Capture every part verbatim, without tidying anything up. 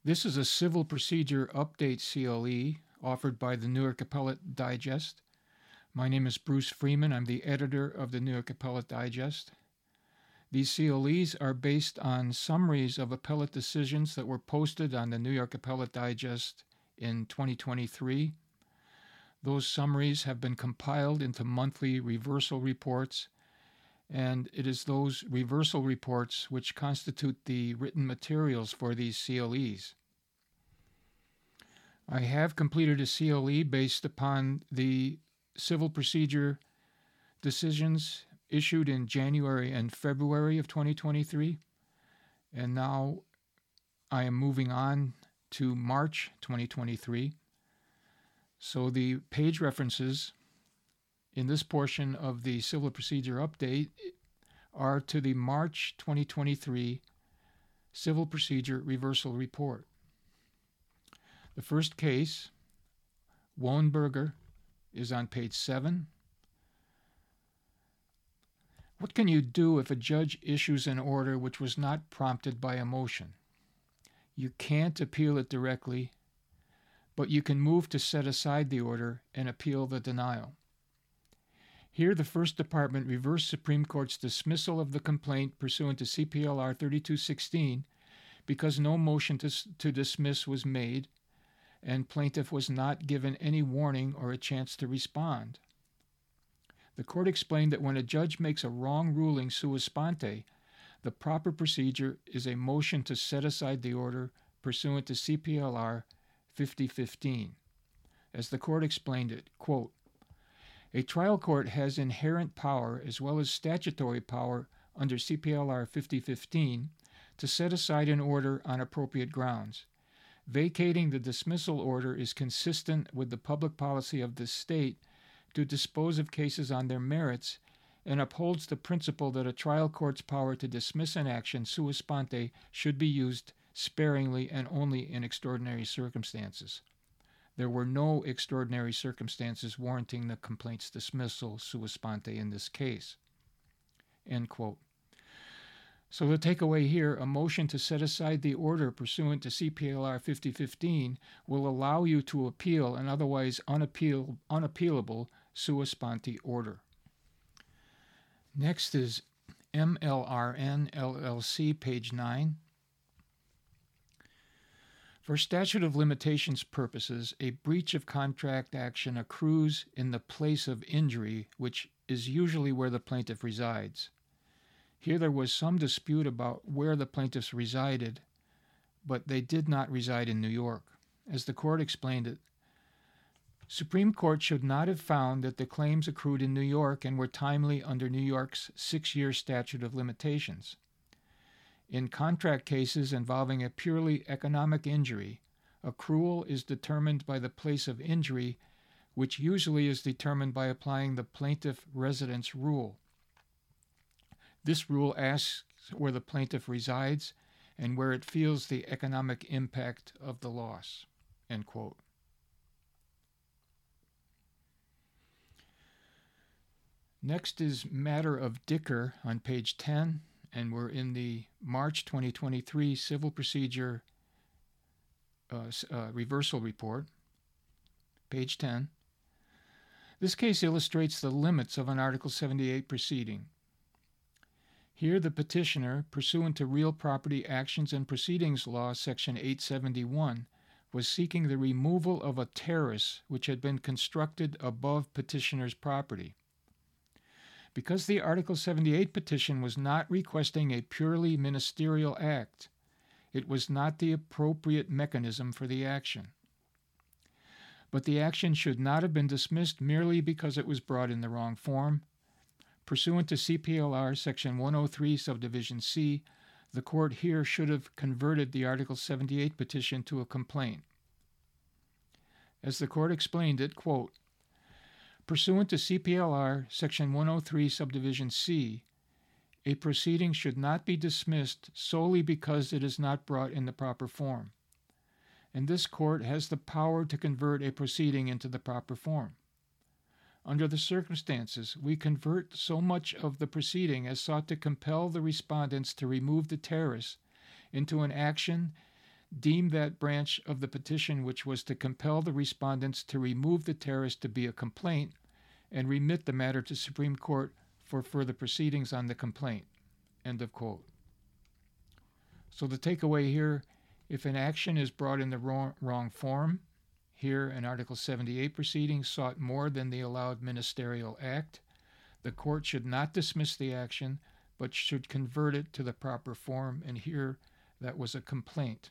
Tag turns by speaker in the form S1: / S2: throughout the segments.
S1: This is a civil procedure update C L E offered by the Newark Appellate Digest. My name is Bruce Freeman. I'm the editor of the Newark Appellate Digest. These C L Es are based on summaries of appellate decisions that were posted on the New York Appellate Digest in twenty twenty-three. Those summaries have been compiled into monthly reversal reports, and it is those reversal reports which constitute the written materials for these C L Es. I have completed a C L E based upon the civil procedure decisions issued in January and February of twenty twenty-three, and now I am moving on to March twenty twenty-three. So the page references in this portion of the civil procedure update are to the March twenty twenty-three civil procedure reversal report. The first case, Wohnberger, is on page seven. What can you do if a judge issues an order which was not prompted by a motion? You can't appeal it directly, but you can move to set aside the order and appeal the denial. Here, the First Department reversed Supreme Court's dismissal of the complaint pursuant to C P L R thirty-two sixteen because no motion to, to dismiss was made and plaintiff was not given any warning or a chance to respond. The court explained that when a judge makes a wrong ruling sua sponte, the proper procedure is a motion to set aside the order pursuant to C P L R fifty fifteen. As the court explained it, quote, a trial court has inherent power as well as statutory power under C P L R fifty fifteen to set aside an order on appropriate grounds. Vacating the dismissal order is consistent with the public policy of the state to dispose of cases on their merits and upholds the principle that a trial court's power to dismiss an action sua sponte should be used sparingly and only in extraordinary circumstances. There were no extraordinary circumstances warranting the complaint's dismissal sua sponte in this case. End quote. So the takeaway here, a motion to set aside the order pursuant to C P L R fifty fifteen will allow you to appeal an otherwise unappeal, unappealable sua sponte order. Next is M L R N L L C, page nine. For statute of limitations purposes, a breach of contract action accrues in the place of injury, which is usually where the plaintiff resides. Here there was some dispute about where the plaintiffs resided, but they did not reside in New York. As the court explained it, Supreme Court should not have found that the claims accrued in New York and were timely under New York's six-year statute of limitations. In contract cases involving a purely economic injury, accrual is determined by the place of injury, which usually is determined by applying the plaintiff residence rule. This rule asks where the plaintiff resides and where it feels the economic impact of the loss. End quote. Next is Matter of Dicker on page ten, and we're in the March twenty twenty-three Civil Procedure uh, uh, Reversal Report, page ten. This case illustrates the limits of an Article seventy-eight proceeding. Here the petitioner, pursuant to Real Property Actions and Proceedings Law, Section eight seventy-one, was seeking the removal of a terrace which had been constructed above petitioner's property. Because the Article seventy-eight petition was not requesting a purely ministerial act, it was not the appropriate mechanism for the action. But the action should not have been dismissed merely because it was brought in the wrong form. Pursuant to C P L R Section one oh three, Subdivision C, the court here should have converted the Article seventy-eight petition to a complaint. As the court explained it, quote, pursuant to C P L R Section one oh three, Subdivision C, a proceeding should not be dismissed solely because it is not brought in the proper form. And this court has the power to convert a proceeding into the proper form. Under the circumstances, we convert so much of the proceeding as sought to compel the respondents to remove the terrace into an action deemed that branch of the petition which was to compel the respondents to remove the terrace to be a complaint and remit the matter to Supreme Court for further proceedings on the complaint. End of quote. So the takeaway here, if an action is brought in the wrong, wrong form, here an Article seventy-eight proceeding sought more than the allowed ministerial act, the court should not dismiss the action, but should convert it to the proper form, and here that was a complaint.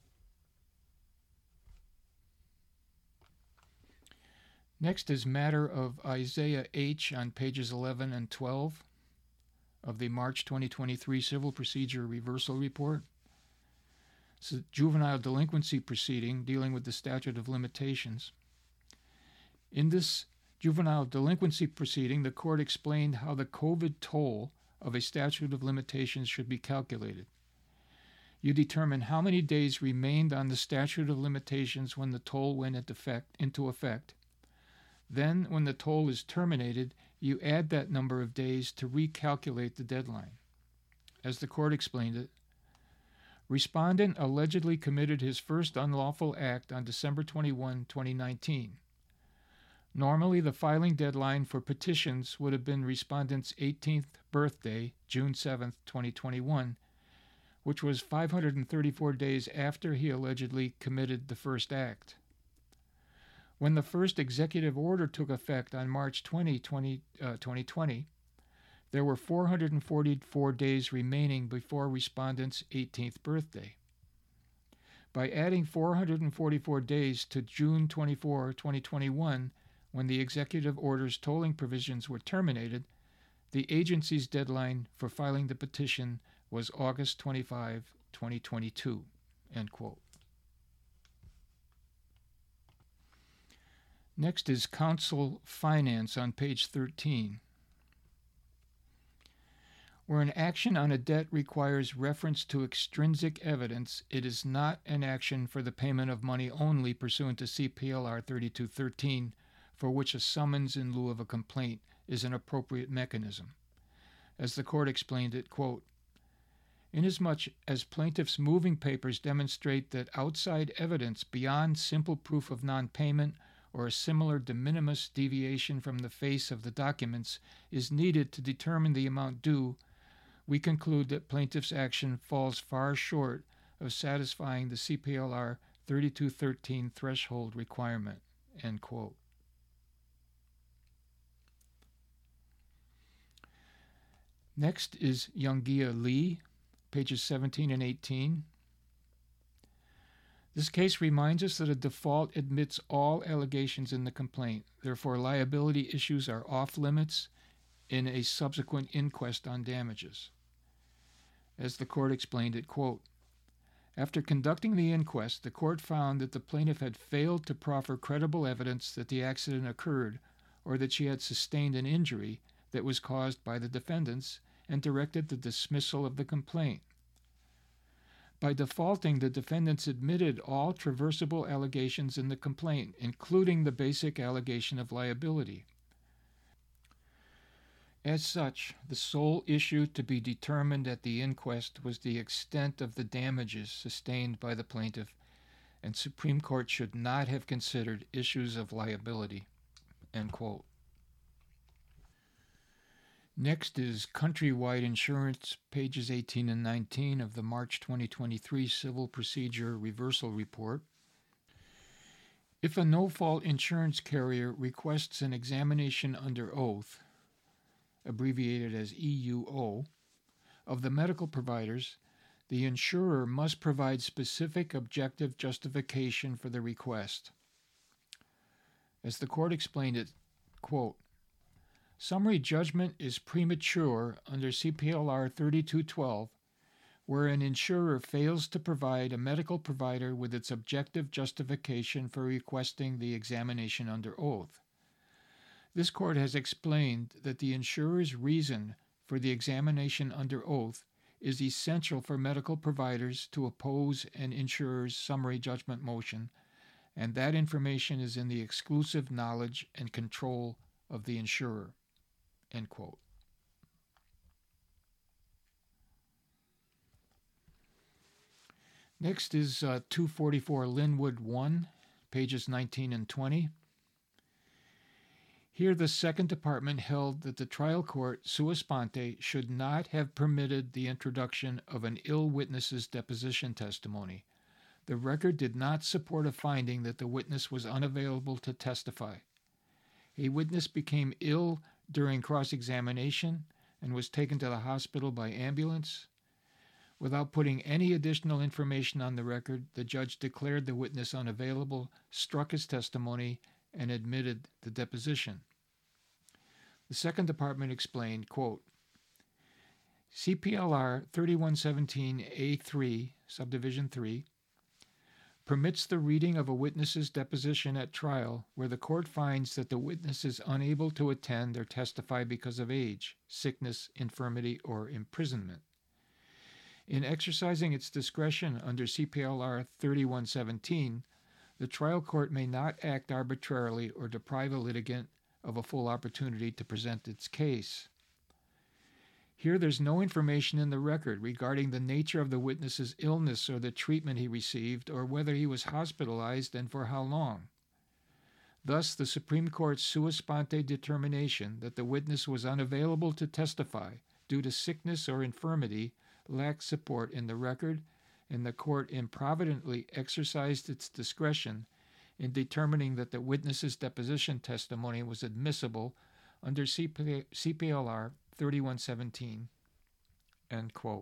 S1: Next is matter of Isaiah H. on pages eleven and twelve of the March twenty twenty-three Civil Procedure Reversal Report. It's a juvenile delinquency proceeding dealing with the statute of limitations. In this juvenile delinquency proceeding, the court explained how the COVID toll of a statute of limitations should be calculated. You determine how many days remained on the statute of limitations when the toll went into effect, into effect. Then, when the toll is terminated, you add that number of days to recalculate the deadline. As the court explained it, respondent allegedly committed his first unlawful act on December twenty-first, twenty nineteen. Normally, the filing deadline for petitions would have been respondent's eighteenth birthday, June seventh, twenty twenty-one, which was five hundred thirty-four days after he allegedly committed the first act. When the first executive order took effect on March twentieth, twenty twenty, there were four hundred forty-four days remaining before respondent's eighteenth birthday. By adding four hundred forty-four days to June twenty-fourth, twenty twenty-one, when the executive order's tolling provisions were terminated, the agency's deadline for filing the petition was August twenty-fifth, twenty twenty-two. End quote. Next is counsel finance on page thirteen. Where an action on a debt requires reference to extrinsic evidence, it is not an action for the payment of money only pursuant to C P L R thirty-two thirteen, for which a summons in lieu of a complaint is an appropriate mechanism. As the court explained it, quote, inasmuch as plaintiff's moving papers demonstrate that outside evidence beyond simple proof of non-payment or a similar de minimis deviation from the face of the documents is needed to determine the amount due, we conclude that plaintiff's action falls far short of satisfying the C P L R thirty-two thirteen threshold requirement. End quote. Next is Youngia Lee, pages seventeen and eighteen. This case reminds us that a default admits all allegations in the complaint. Therefore, liability issues are off limits in a subsequent inquest on damages. As the court explained it, quote, after conducting the inquest, the court found that the plaintiff had failed to proffer credible evidence that the accident occurred or that she had sustained an injury that was caused by the defendants and directed the dismissal of the complaint. By defaulting, the defendants admitted all traversable allegations in the complaint, including the basic allegation of liability. As such, the sole issue to be determined at the inquest was the extent of the damages sustained by the plaintiff, and Supreme Court should not have considered issues of liability. End quote. Next is Countrywide Insurance, pages eighteen and nineteen of the March twenty twenty-three Civil Procedure Reversal Report. If a no-fault insurance carrier requests an examination under oath, abbreviated as E U O, of the medical providers, the insurer must provide specific objective justification for the request. As the court explained it, quote, summary judgment is premature under C P L R thirty-two twelve, where an insurer fails to provide a medical provider with its objective justification for requesting the examination under oath. This court has explained that the insurer's reason for the examination under oath is essential for medical providers to oppose an insurer's summary judgment motion, and that information is in the exclusive knowledge and control of the insurer. End quote. Next is uh, two forty-four Linwood one, pages nineteen and twenty. Here the Second Department held that the trial court, sua sponte, should not have permitted the introduction of an ill witness's deposition testimony. The record did not support a finding that the witness was unavailable to testify. A witness became ill during cross-examination and was taken to the hospital by ambulance. Without putting any additional information on the record, the judge declared the witness unavailable, struck his testimony, and admitted the deposition. The Second Department explained, quote, C P L R thirty-one seventeen A three, subdivision three, permits the reading of a witness's deposition at trial where the court finds that the witness is unable to attend or testify because of age, sickness, infirmity, or imprisonment. In exercising its discretion under C P L R thirty-one seventeen, the trial court may not act arbitrarily or deprive a litigant of a full opportunity to present its case. Here there's no information in the record regarding the nature of the witness's illness or the treatment he received or whether he was hospitalized and for how long. Thus, the Supreme Court's sua sponte determination that the witness was unavailable to testify due to sickness or infirmity lacked support in the record, and the court improvidently exercised its discretion in determining that the witness's deposition testimony was admissible under C P L R thirty-one seventeen, end quote.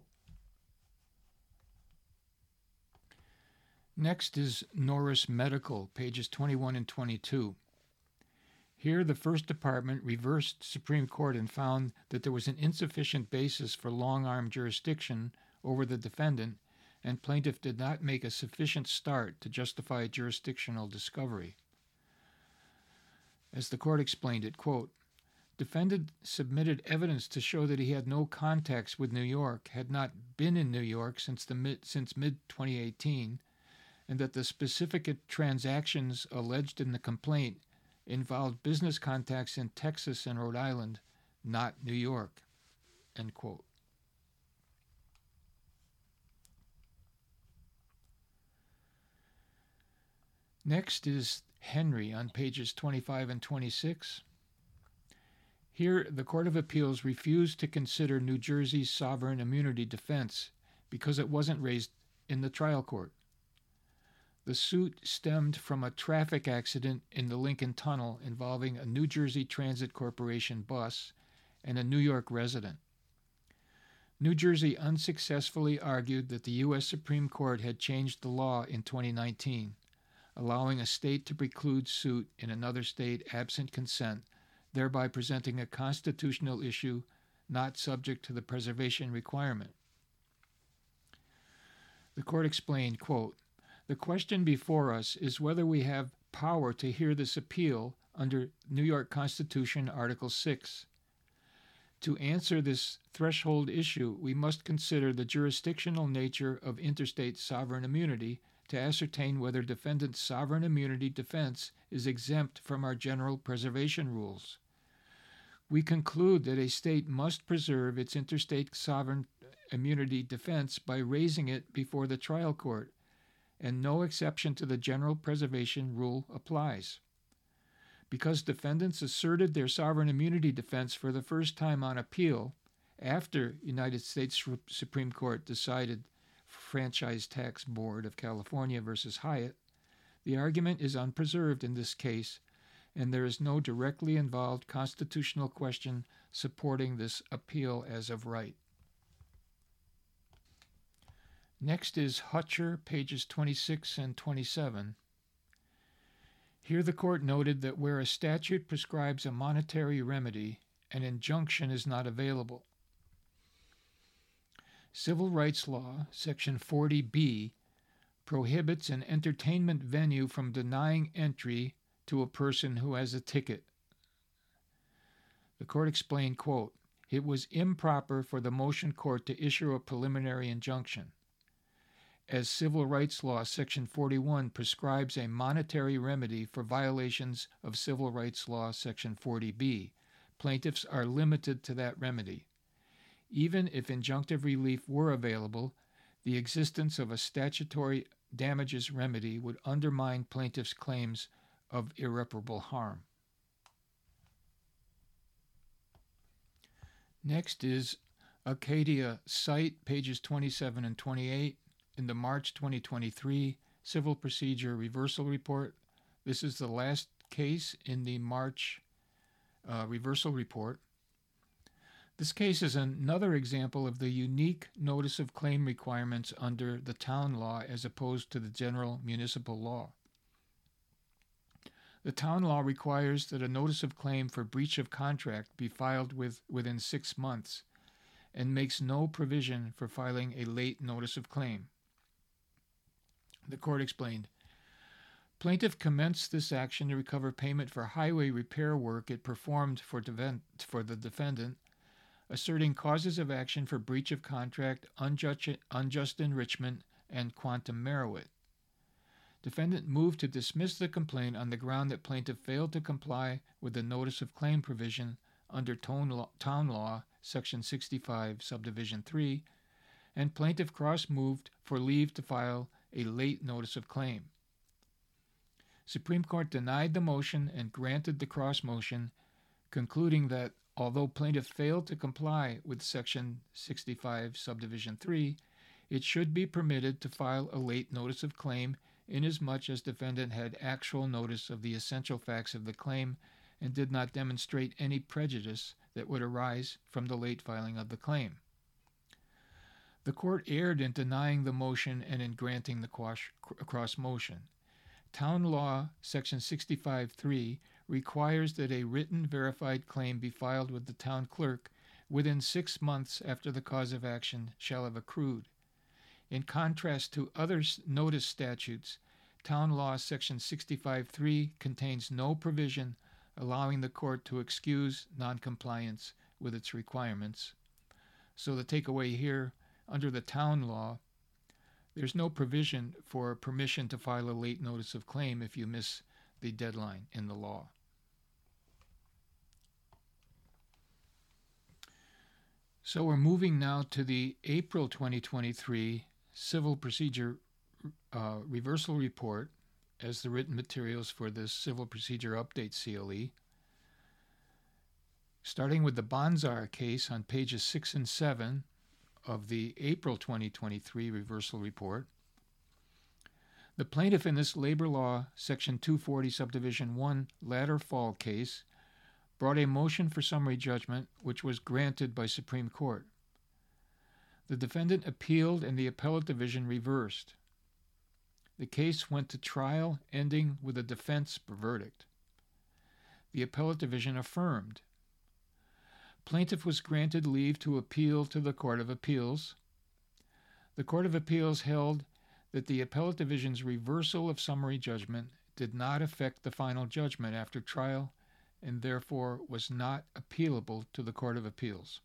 S1: Next is Norris Medical, pages twenty-one and twenty-two. Here, the First Department reversed Supreme Court and found that there was an insufficient basis for long-arm jurisdiction over the defendant, and plaintiff did not make a sufficient start to justify jurisdictional discovery. As the court explained it, quote, defendant submitted evidence to show that he had no contacts with New York, had not been in New York since the mid, since mid twenty eighteen, and that the specific transactions alleged in the complaint involved business contacts in Texas and Rhode Island, not New York, end quote. Next is Henry on pages twenty-five and twenty-six. Here, the Court of Appeals refused to consider New Jersey's sovereign immunity defense because it wasn't raised in the trial court. The suit stemmed from a traffic accident in the Lincoln Tunnel involving a New Jersey Transit Corporation bus and a New York resident. New Jersey unsuccessfully argued that the U S Supreme Court had changed the law in twenty nineteen, allowing a state to preclude suit in another state absent consent, thereby presenting a constitutional issue not subject to the preservation requirement. The court explained, quote, the question before us is whether we have power to hear this appeal under New York Constitution, Article six. To answer this threshold issue, we must consider the jurisdictional nature of interstate sovereign immunity to ascertain whether defendant's sovereign immunity defense is exempt from our general preservation rules. We conclude that a state must preserve its interstate sovereign immunity defense by raising it before the trial court, and no exception to the general preservation rule applies. Because defendants asserted their sovereign immunity defense for the first time on appeal after United States Supreme Court decided Franchise Tax Board of California versus Hyatt, the argument is unpreserved in this case, and there is no directly involved constitutional question supporting this appeal as of right. Next is Hutcher, pages twenty-six and twenty-seven. Here the court noted that where a statute prescribes a monetary remedy, an injunction is not available. Civil rights law, section forty B, prohibits an entertainment venue from denying entry to a person who has a ticket. The court explained, quote, it was improper for the motion court to issue a preliminary injunction. As civil rights law, section forty-one, prescribes a monetary remedy for violations of civil rights law, section forty B, plaintiffs are limited to that remedy. Even if injunctive relief were available, the existence of a statutory damages remedy would undermine plaintiff's claims of irreparable harm. Next is Acadia Site, pages twenty-seven and twenty-eight, in the March twenty twenty-three Civil Procedure Reversal Report. This is the last case in the March uh, reversal report. This case is another example of the unique notice of claim requirements under the town law as opposed to the general municipal law. The town law requires that a notice of claim for breach of contract be filed with, within six months and makes no provision for filing a late notice of claim. The court explained, plaintiff commenced this action to recover payment for highway repair work it performed for, defend, for the defendant, asserting causes of action for breach of contract, unjust, unjust enrichment, and quantum meruit. Defendant moved to dismiss the complaint on the ground that plaintiff failed to comply with the notice of claim provision under town law, town law section sixty-five, subdivision three, and plaintiff cross-moved for leave to file a late notice of claim. Supreme Court denied the motion and granted the cross-motion, concluding that although plaintiff failed to comply with section sixty-five, subdivision three, it should be permitted to file a late notice of claim inasmuch as defendant had actual notice of the essential facts of the claim and did not demonstrate any prejudice that would arise from the late filing of the claim. The court erred in denying the motion and in granting the cross motion. Town law section sixty-five three requires that a written verified claim be filed with the town clerk within six months after the cause of action shall have accrued. In contrast to other notice statutes, town law section sixty-five three contains no provision allowing the court to excuse noncompliance with its requirements. So the takeaway here, under the town law, there's no provision for permission to file a late notice of claim if you miss the deadline in the law. So we're moving now to the April twenty twenty-three Civil Procedure uh, Reversal Report as the written materials for this Civil Procedure Update C L E. Starting with the Bonzar case on pages six and seven of the April twenty twenty-three Reversal Report. The plaintiff in this Labor Law Section two forty Subdivision one Ladder Fall case brought a motion for summary judgment which was granted by Supreme Court. The defendant appealed and the appellate division reversed. The case went to trial, ending with a defense verdict. The appellate division affirmed. Plaintiff was granted leave to appeal to the Court of Appeals. The Court of Appeals held that the appellate division's reversal of summary judgment did not affect the final judgment after trial and therefore was not appealable to the Court of Appeals.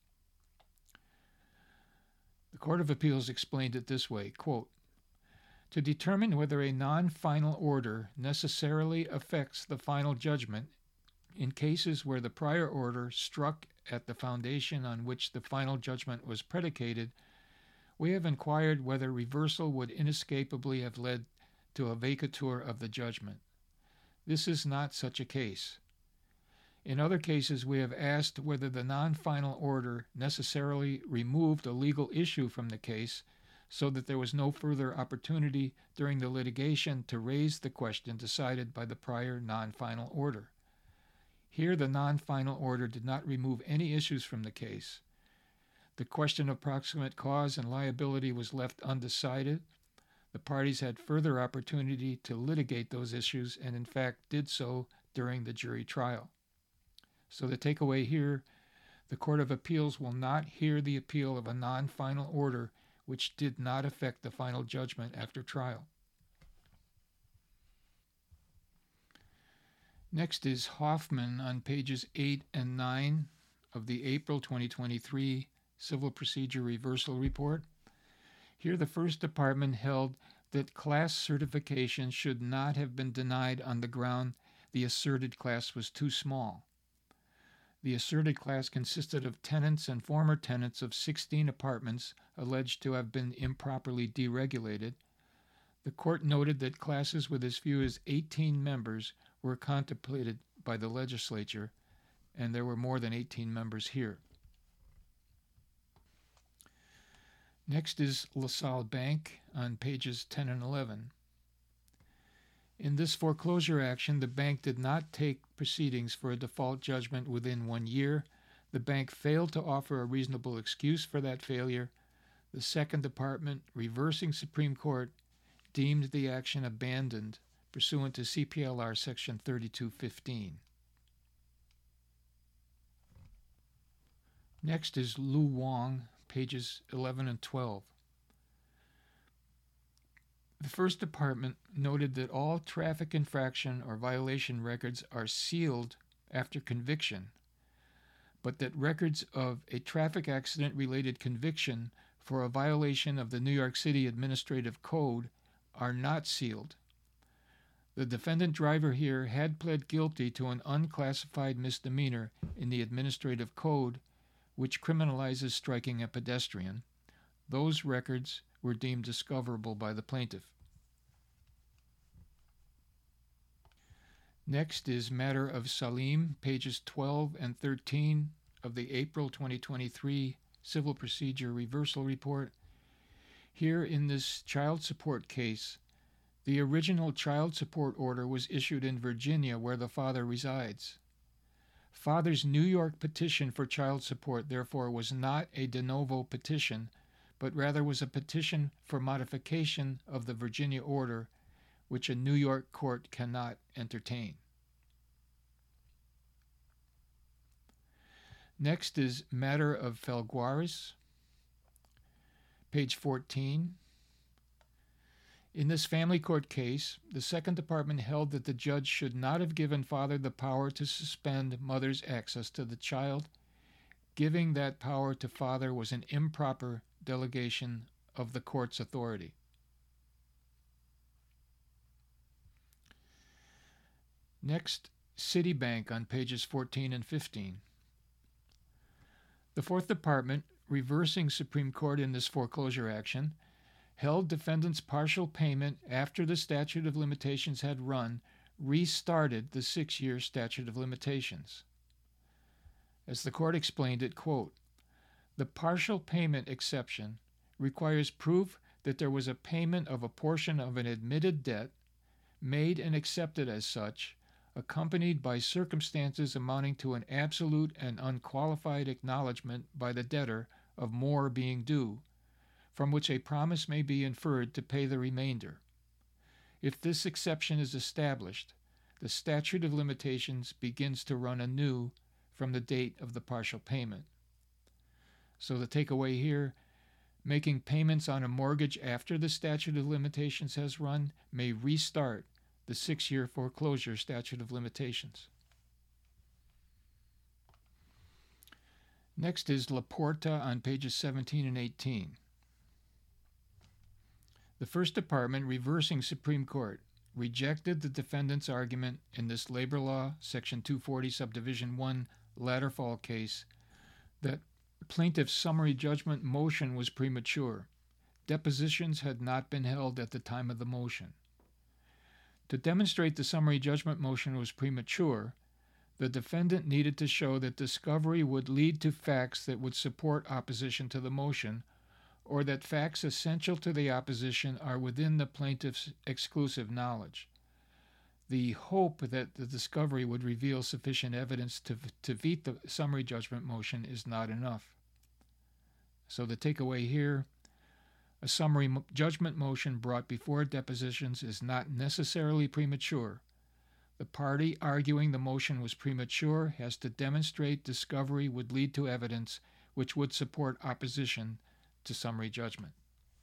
S1: The Court of Appeals explained it this way, quote, to determine whether a non-final order necessarily affects the final judgment in cases where the prior order struck at the foundation on which the final judgment was predicated, we have inquired whether reversal would inescapably have led to a vacatur of the judgment. This is not such a case. In other cases, we have asked whether the non-final order necessarily removed a legal issue from the case so that there was no further opportunity during the litigation to raise the question decided by the prior non-final order. Here, the non-final order did not remove any issues from the case. The question of proximate cause and liability was left undecided. The parties had further opportunity to litigate those issues and, in fact, did so during the jury trial. So the takeaway here, the Court of Appeals will not hear the appeal of a non-final order which did not affect the final judgment after trial. Next is Hoffman on pages eight and nine of the April twenty twenty-three Civil Procedure Reversal Report. Here the First Department held that class certification should not have been denied on the ground the asserted class was too small. The asserted class consisted of tenants and former tenants of sixteen apartments alleged to have been improperly deregulated. The court noted that classes with as few as eighteen members were contemplated by the legislature, and there were more than eighteen members here. Next is LaSalle Bank on pages ten and eleven. In this foreclosure action, the bank did not take proceedings for a default judgment within one year. The bank failed to offer a reasonable excuse for that failure. The Second Department, reversing Supreme Court, deemed the action abandoned pursuant to C P L R Section thirty-two fifteen. Next is Lu Wong, pages eleven and twelve. The First Department noted that all traffic infraction or violation records are sealed after conviction, but that records of a traffic accident-related conviction for a violation of the New York City Administrative Code are not sealed. The defendant driver here had pled guilty to an unclassified misdemeanor in the Administrative Code, which criminalizes striking a pedestrian. Those records were deemed discoverable by the plaintiff. Next is matter of Salim, pages twelve and thirteen of the April twenty twenty-three Civil Procedure Reversal Report. Here in this child support case, the original child support order was issued in Virginia, where the father resides. Father's New York petition for child support, therefore, was not a de novo petition, but rather was a petition for modification of the Virginia order, which a New York court cannot entertain. Next is matter of Felguaris, page fourteen. In this family court case, the Second Department held that the judge should not have given father the power to suspend mother's access to the child. Giving that power to father was an improper delegation of the court's authority. Next, Citibank on pages fourteen and fifteen. The Fourth Department, reversing Supreme Court in this foreclosure action, held defendants' partial payment after the statute of limitations had run, restarted the six-year statute of limitations. As the court explained it, quote, "The partial payment exception requires proof that there was a payment of a portion of an admitted debt, made and accepted as such, accompanied by circumstances amounting to an absolute and unqualified acknowledgment by the debtor of more being due, from which a promise may be inferred to pay the remainder. If this exception is established, the statute of limitations begins to run anew from the date of the partial payment." So the takeaway here, making payments on a mortgage after the statute of limitations has run may restart the six-year foreclosure statute of limitations. Next is Laporta on pages seventeen and eighteen. The First Department, reversing Supreme Court, rejected the defendant's argument in this labor law, section two forty, subdivision one, ladder fall case, that plaintiff's summary judgment motion was premature. Depositions had not been held at the time of the motion. To demonstrate the summary judgment motion was premature, the defendant needed to show that discovery would lead to facts that would support opposition to the motion, or that facts essential to the opposition are within the plaintiff's exclusive knowledge. The hope that the discovery would reveal sufficient evidence to, to defeat the summary judgment motion is not enough. So the takeaway here, a summary judgment motion brought before depositions is not necessarily premature. The party arguing the motion was premature has to demonstrate discovery would lead to evidence which would support opposition to summary judgment.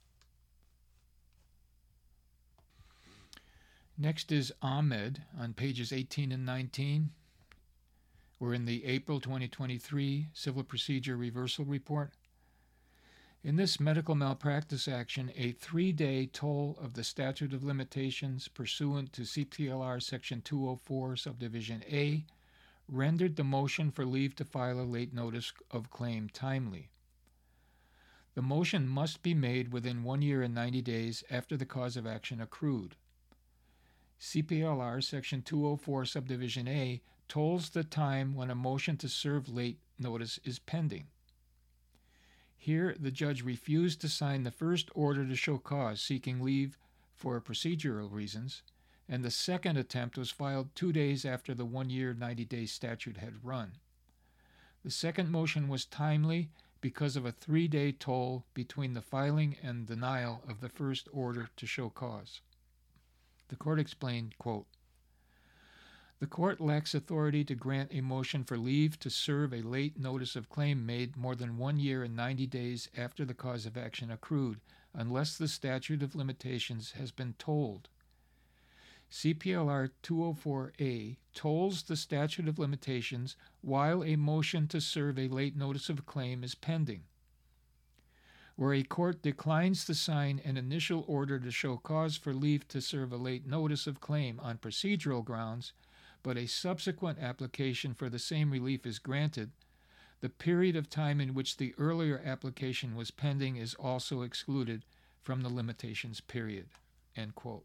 S1: Next is Ahmed on pages eighteen and nineteen. We're in the April twenty twenty-three Civil Procedure Reversal Report. In this medical malpractice action, a three-day toll of the statute of limitations pursuant to C P L R Section two oh four, Subdivision A, rendered the motion for leave to file a late notice of claim timely. The motion must be made within one year and ninety days after the cause of action accrued. C P L R Section two oh four Subdivision A tolls the time when a motion to serve late notice is pending. Here, the judge refused to sign the first order to show cause seeking leave for procedural reasons, and the second attempt was filed two days after the one-year, ninety-day statute had run. The second motion was timely because of a three-day toll between the filing and denial of the first order to show cause. The court explained, quote, "The court lacks authority to grant a motion for leave to serve a late notice of claim made more than one year and ninety days after the cause of action accrued, unless the statute of limitations has been tolled. C P L R two oh four A tolls the statute of limitations while a motion to serve a late notice of claim is pending. Where a court declines to sign an initial order to show cause for leave to serve a late notice of claim on procedural grounds, but a subsequent application for the same relief is granted, the period of time in which the earlier application was pending is also excluded from the limitations period." End quote.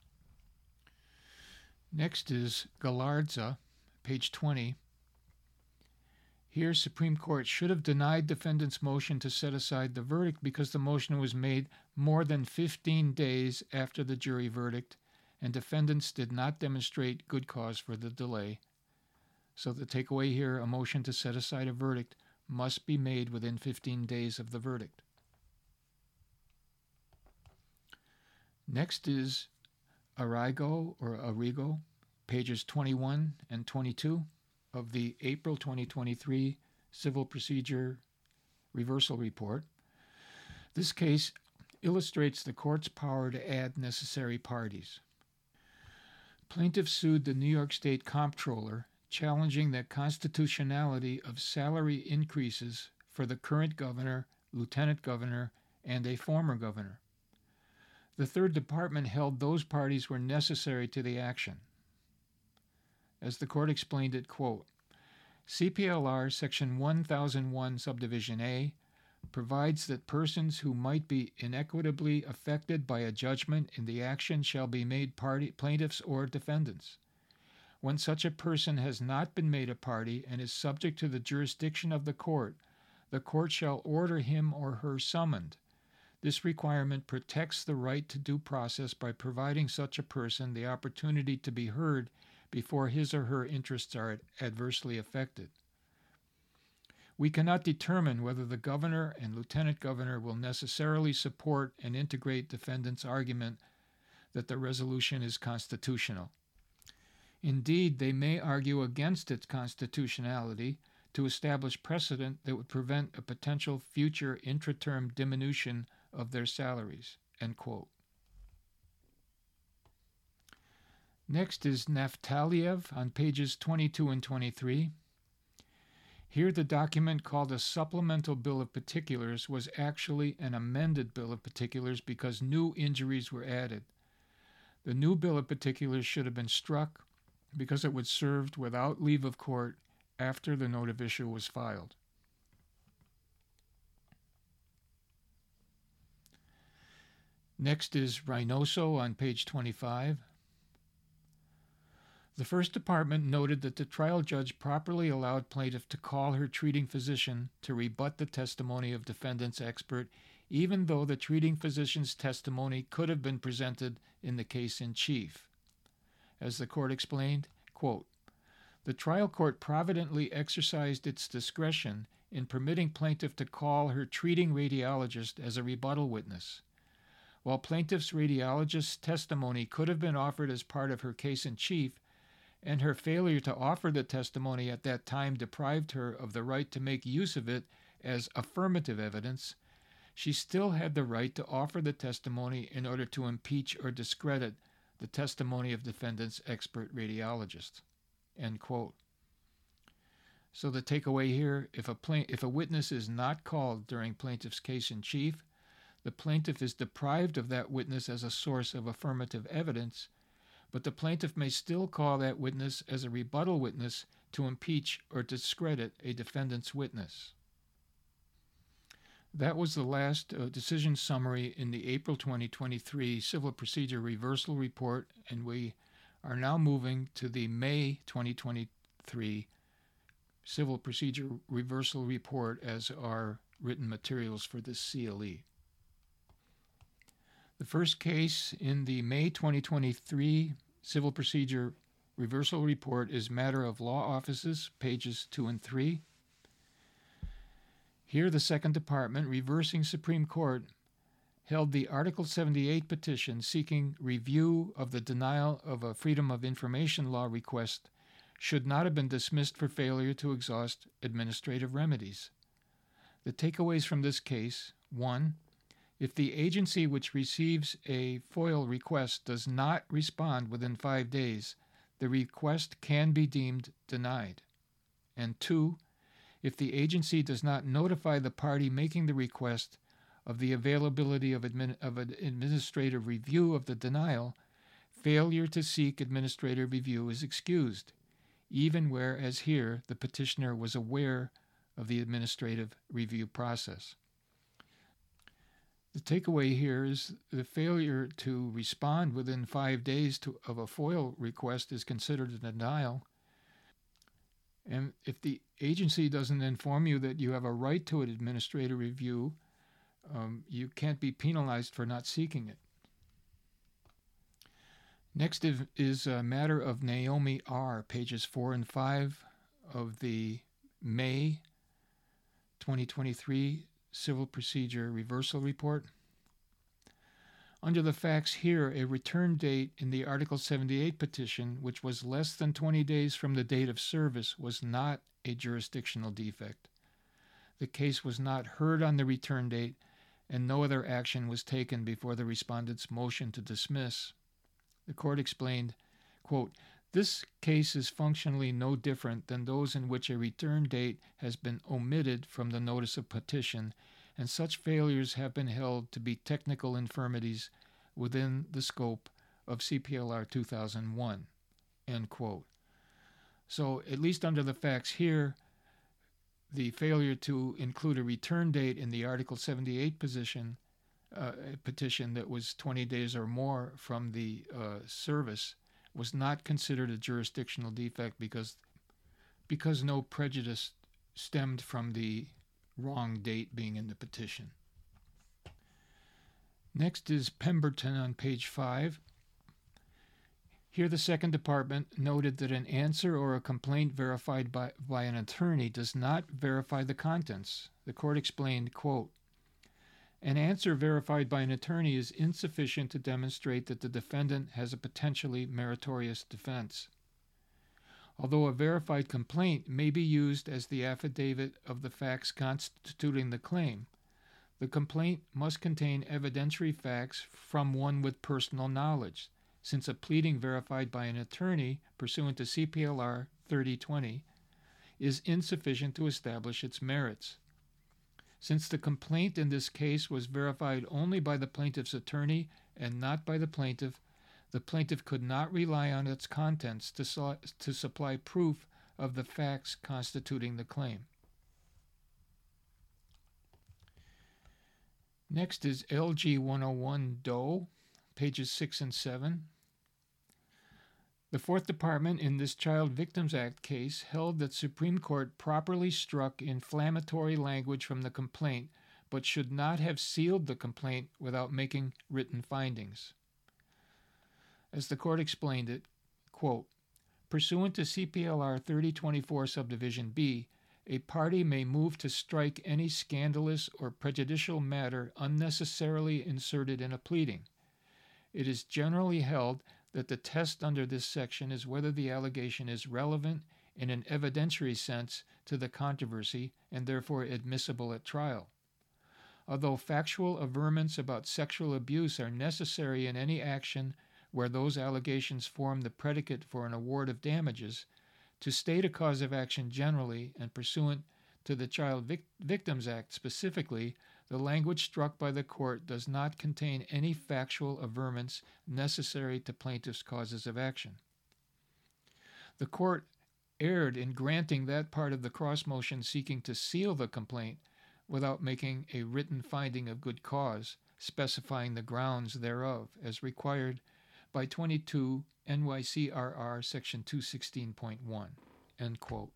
S1: Next is Galarza, page twenty. Here, Supreme Court should have denied defendant's motion to set aside the verdict because the motion was made more than fifteen days after the jury verdict, and defendants did not demonstrate good cause for the delay. So the takeaway here, a motion to set aside a verdict must be made within fifteen days of the verdict. Next is Arrigo or Arrigo, pages twenty-one and twenty-two of the April twenty twenty-three Civil Procedure Reversal Report. This case illustrates the court's power to add necessary parties. Plaintiff sued the New York State Comptroller, challenging the constitutionality of salary increases for the current governor, lieutenant governor, and a former governor. The Third Department held those parties were necessary to the action. As the court explained it, quote, "C P L R Section one thousand one Subdivision A provides that persons who might be inequitably affected by a judgment in the action shall be made party, plaintiffs or defendants. When such a person has not been made a party and is subject to the jurisdiction of the court, the court shall order him or her summoned. This requirement protects the right to due process by providing such a person the opportunity to be heard before his or her interests are adversely affected. We cannot determine whether the governor and lieutenant governor will necessarily support and integrate defendant's argument that the resolution is constitutional. Indeed, they may argue against its constitutionality to establish precedent that would prevent a potential future intra-term diminution of their salaries." End quote. Next is Naftaliev on pages twenty-two and twenty-three. Here the document called a supplemental bill of particulars was actually an amended bill of particulars because new injuries were added. The new bill of particulars should have been struck because it was served without leave of court after the note of issue was filed. Next is Reynoso on page twenty-five. The First Department noted that the trial judge properly allowed plaintiff to call her treating physician to rebut the testimony of defendant's expert, even though the treating physician's testimony could have been presented in the case in chief. As the court explained, quote, "The trial court providently exercised its discretion in permitting plaintiff to call her treating radiologist as a rebuttal witness. While plaintiff's radiologist's testimony could have been offered as part of her case in chief, and her failure to offer the testimony at that time deprived her of the right to make use of it as affirmative evidence, she still had the right to offer the testimony in order to impeach or discredit the testimony of defendant's expert radiologist." End quote. So the takeaway here, if a, plain, if a witness is not called during plaintiff's case in chief, the plaintiff is deprived of that witness as a source of affirmative evidence, but the plaintiff may still call that witness as a rebuttal witness to impeach or discredit a defendant's witness. That was the last uh, decision summary in the April twenty twenty-three Civil Procedure Reversal Report, and we are now moving to the May twenty twenty-three Civil Procedure Reversal Report as our written materials for this C L E. The first case in the May twenty twenty-three Civil Procedure Reversal Report is Matter of Law Offices, pages two and three. Here, the Second Department, reversing Supreme Court, held the Article seventy-eight petition seeking review of the denial of a Freedom of Information Law request should not have been dismissed for failure to exhaust administrative remedies. The takeaways from this case: one, if the agency which receives a FOIL request does not respond within five days, the request can be deemed denied. And two, if the agency does not notify the party making the request of the availability of, admin, of an administrative review of the denial, failure to seek administrative review is excused, even where, as here, the petitioner was aware of the administrative review process. The takeaway here is the failure to respond within five days to, of a FOIL request is considered a denial. And if the agency doesn't inform you that you have a right to an administrative review, um, you can't be penalized for not seeking it. Next is, is a matter of Naomi R., pages four and five of the May twenty twenty-three Civil Procedure Reversal Report. Under the facts here, a return date in the Article seventy-eight petition, which was less than twenty days from the date of service, was not a jurisdictional defect. The case was not heard on the return date, and no other action was taken before the respondent's motion to dismiss. The court explained, quote, "This case is functionally no different than those in which a return date has been omitted from the notice of petition, and such failures have been held to be technical infirmities within the scope of C P L R two thousand one, end quote. So, at least under the facts here, the failure to include a return date in the Article seventy-eight position, uh, petition that was twenty days or more from the uh, service was not considered a jurisdictional defect because, because no prejudice stemmed from the wrong date being in the petition. Next is Pemberton on page five. Here the Second Department noted that an answer or a complaint verified by, by an attorney does not verify the contents. The court explained, quote, "An answer verified by an attorney is insufficient to demonstrate that the defendant has a potentially meritorious defense. Although a verified complaint may be used as the affidavit of the facts constituting the claim, the complaint must contain evidentiary facts from one with personal knowledge, since a pleading verified by an attorney pursuant to C P L R thirty twenty is insufficient to establish its merits. Since the complaint in this case was verified only by the plaintiff's attorney and not by the plaintiff, the plaintiff could not rely on its contents to, su- to supply proof of the facts constituting the claim." Next is L G one oh one Doe, pages six and seven. The Fourth Department in this Child Victims Act case held that Supreme Court properly struck inflammatory language from the complaint, but should not have sealed the complaint without making written findings. As the court explained it, quote, "Pursuant to C P L R thirty twenty-four subdivision B, a party may move to strike any scandalous or prejudicial matter unnecessarily inserted in a pleading. It is generally held that the test under this section is whether the allegation is relevant in an evidentiary sense to the controversy and therefore admissible at trial. Although factual averments about sexual abuse are necessary in any action where those allegations form the predicate for an award of damages, to state a cause of action generally and pursuant to the Child Vic- Victims Act specifically, the language struck by the court does not contain any factual averments necessary to plaintiff's causes of action." The court erred in granting that part of the cross motion seeking to seal the complaint without making a written finding of good cause specifying the grounds thereof, as required by twenty-two N Y C R R section two sixteen point one. End quote.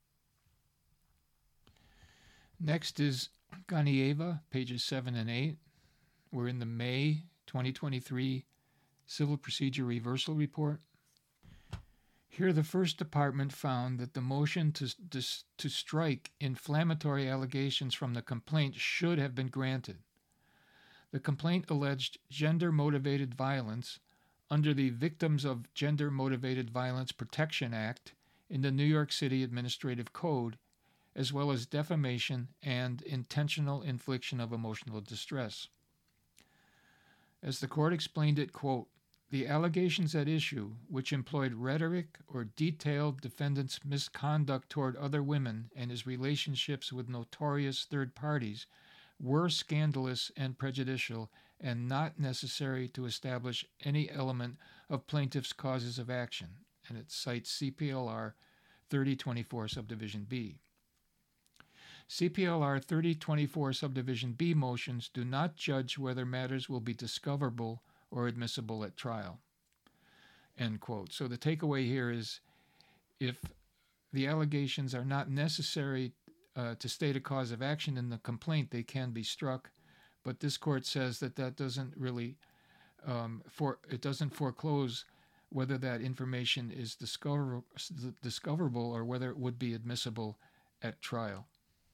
S1: Next is Ganieva, pages seven and eight. We're in the May twenty twenty-three Civil Procedure Reversal Report. Here the First Department found that the motion to, to, to strike inflammatory allegations from the complaint should have been granted. The complaint alleged gender-motivated violence under the Victims of Gender-Motivated Violence Protection Act in the New York City Administrative Code, as well as defamation and intentional infliction of emotional distress. As the court explained it, quote, the allegations at issue, which employed rhetoric or detailed defendant's misconduct toward other women and his relationships with notorious third parties, were scandalous and prejudicial and not necessary to establish any element of plaintiff's causes of action, and it cites C P L R thirty twenty-four subdivision B. C P L R thirty twenty-four subdivision B motions do not judge whether matters will be discoverable or admissible at trial. End quote. So the takeaway here is if the allegations are not necessary uh, to state a cause of action in the complaint, they can be struck. But this court says that that doesn't really, um, for it doesn't foreclose whether that information is discover, discoverable or whether it would be admissible at trial.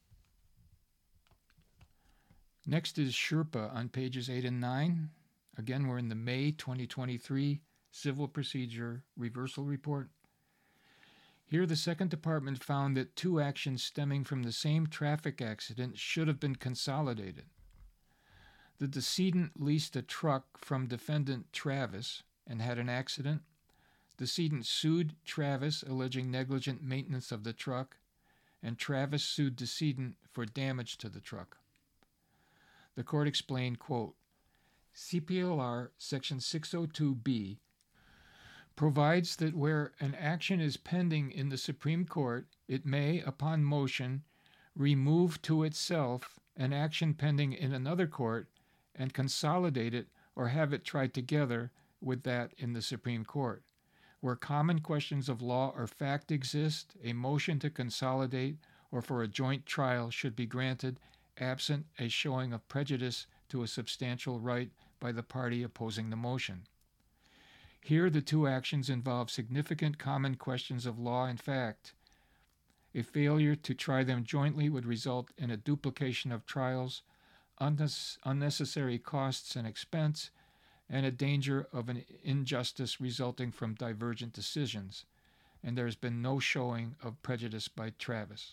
S1: Next is Sherpa on pages eight and nine. Again, we're in the May twenty twenty-three Civil Procedure Reversal Report. Here, the Second Department found that two actions stemming from the same traffic accident should have been consolidated. The decedent leased a truck from defendant Travis and had an accident. Decedent sued Travis, alleging negligent maintenance of the truck, and Travis sued decedent for damage to the truck. The court explained, quote, C P L R section six oh two B provides that where an action is pending in the Supreme Court, it may, upon motion, remove to itself an action pending in another court and consolidate it or have it tried together with that in the Supreme Court. Where common questions of law or fact exist, a motion to consolidate or for a joint trial should be granted, absent a showing of prejudice to a substantial right by the party opposing the motion. Here, the two actions involve significant common questions of law and fact. A failure to try them jointly would result in a duplication of trials, unnecessary costs and expense, and a danger of an injustice resulting from divergent decisions, and there has been no showing of prejudice by Travis.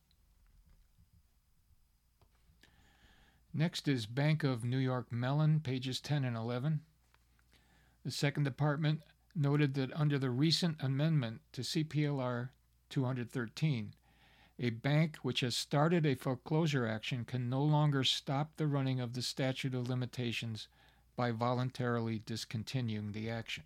S1: Next is Bank of New York Mellon, pages ten and eleven. The Second Department noted that under the recent amendment to C P L R two thirteen, a bank which has started a foreclosure action can no longer stop the running of the statute of limitations by voluntarily discontinuing the action.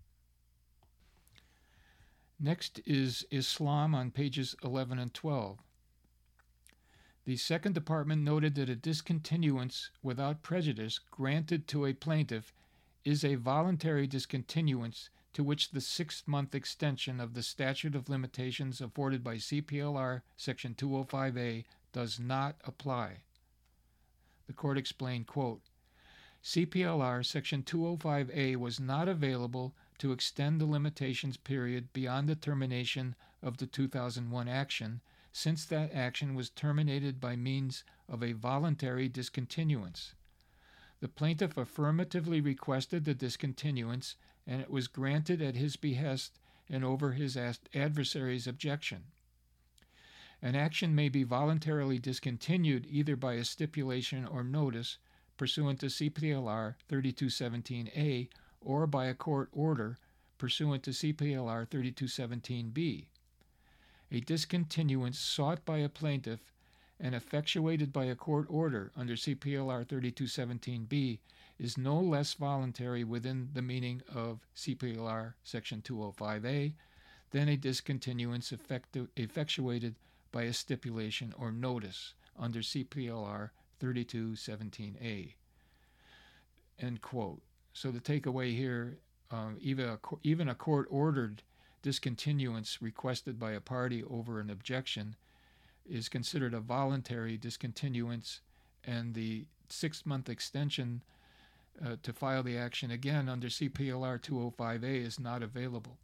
S1: Next is Islam on pages eleven and twelve. The Second Department noted that a discontinuance without prejudice granted to a plaintiff is a voluntary discontinuance to which the six-month extension of the statute of limitations afforded by C P L R section two oh five A does not apply. The court explained, quote, C P L R section two oh five A was not available to extend the limitations period beyond the termination of the two thousand one action, since that action was terminated by means of a voluntary discontinuance. The plaintiff affirmatively requested the discontinuance, and it was granted at his behest and over his adversary's objection. An action may be voluntarily discontinued either by a stipulation or notice pursuant to C P L R thirty-two seventeen A or by a court order pursuant to C P L R thirty-two seventeen B. A discontinuance sought by a plaintiff and effectuated by a court order under C P L R thirty-two seventeen B is no less voluntary within the meaning of C P L R section two oh five A then a discontinuance effectu- effectuated by a stipulation or notice under C P L R thirty-two seventeen A. End quote. So the takeaway here, um, even, a, even a court-ordered discontinuance requested by a party over an objection is considered a voluntary discontinuance, and the six-month extension uh, to file the action again under C P L R two oh five A is not available.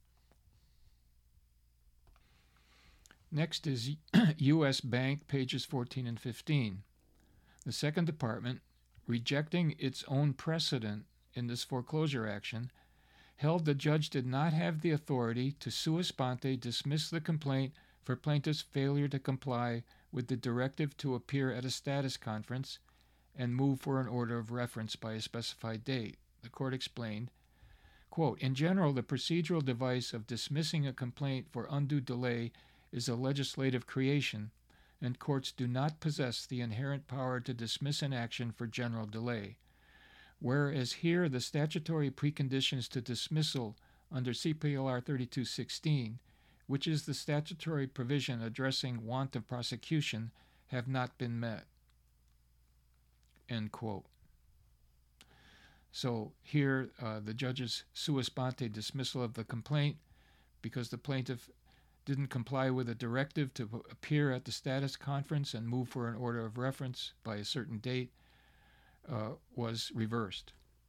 S1: Next is U S Bank, pages fourteen and fifteen. The Second Department, rejecting its own precedent in this foreclosure action, held the judge did not have the authority to sua sponte dismiss the complaint for plaintiff's failure to comply with the directive to appear at a status conference and move for an order of reference by a specified date. The court explained, quote, in general, the procedural device of dismissing a complaint for undue delay is a legislative creation, and courts do not possess the inherent power to dismiss an action for general delay. Whereas here the statutory preconditions to dismissal under C P L R thirty-two sixteen, which is the statutory provision addressing want of prosecution, have not been met. End quote. So here uh, the judge's sua sponte dismissal of the complaint because the plaintiff didn't comply with a directive to appear at the status conference and move for an order of reference by a certain date uh, was reversed.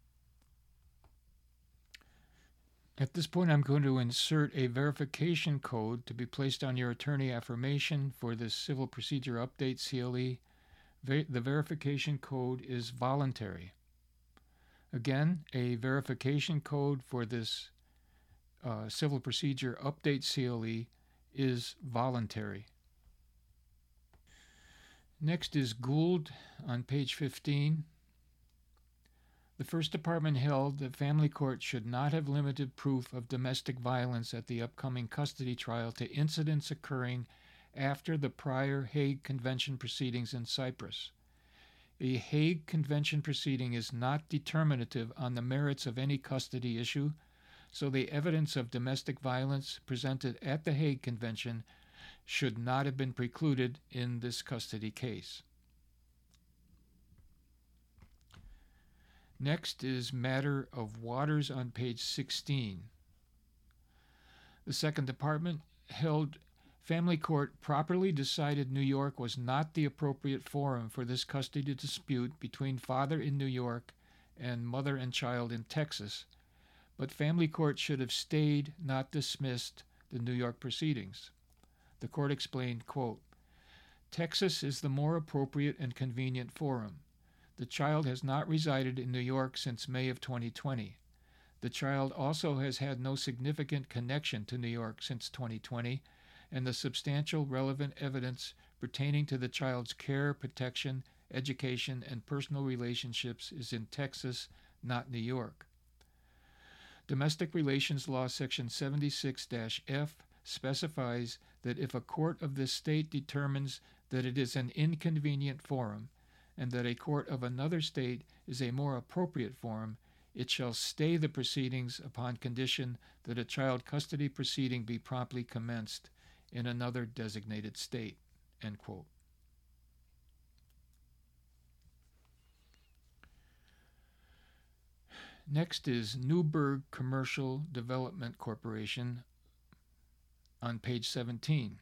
S1: At this point, I'm going to insert a verification code to be placed on your attorney affirmation for this Civil Procedure Update C L E. Ver- the verification code is voluntary. Again, a verification code for this uh, Civil Procedure Update C L E is voluntary. Next is Gould on page fifteen. The First Department held that family court should not have limited proof of domestic violence at the upcoming custody trial to incidents occurring after the prior Hague Convention proceedings in Cyprus. A Hague Convention proceeding is not determinative on the merits of any custody issue, so the evidence of domestic violence presented at the Hague Convention should not have been precluded in this custody case. Next is matter of Waters on page sixteen. The Second Department held family court properly decided New York was not the appropriate forum for this custody dispute between father in New York and mother and child in Texas, but family court should have stayed, not dismissed, the New York proceedings. The court explained, quote, Texas is the more appropriate and convenient forum. The child has not resided in New York since May of twenty twenty. The child also has had no significant connection to New York since twenty twenty, and the substantial relevant evidence pertaining to the child's care, protection, education, and personal relationships is in Texas, not New York. Domestic Relations Law Section seventy-six F specifies that if a court of this state determines that it is an inconvenient forum and that a court of another state is a more appropriate forum, it shall stay the proceedings upon condition that a child custody proceeding be promptly commenced in another designated state. End quote. Next is Newburgh Commercial Development Corporation on page seventeen.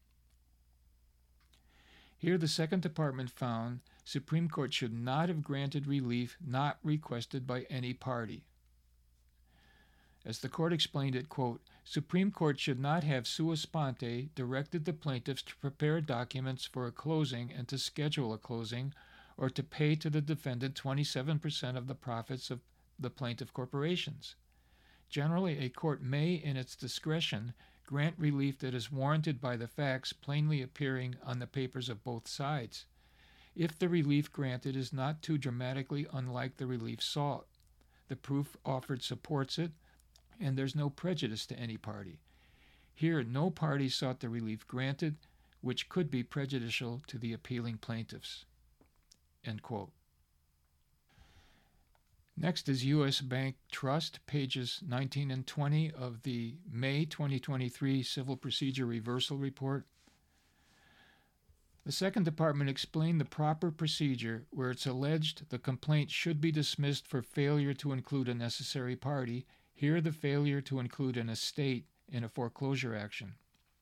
S1: Here the Second Department found Supreme Court should not have granted relief not requested by any party. As the court explained it, quote, Supreme Court should not have sua sponte directed the plaintiffs to prepare documents for a closing and to schedule a closing, or to pay to the defendant twenty-seven percent of the profits of the plaintiff corporations. Generally, a court may, in its discretion, grant relief that is warranted by the facts plainly appearing on the papers of both sides, if the relief granted is not too dramatically unlike the relief sought. The proof offered supports it, and there's no prejudice to any party. Here, no party sought the relief granted, which could be prejudicial to the appealing plaintiffs. End quote. Next is U S Bank Trust, pages nineteen and twenty of the May twenty twenty-three Civil Procedure Reversal Report. The Second Department explained the proper procedure where it's alleged the complaint should be dismissed for failure to include a necessary party, here the failure to include an estate in a foreclosure action.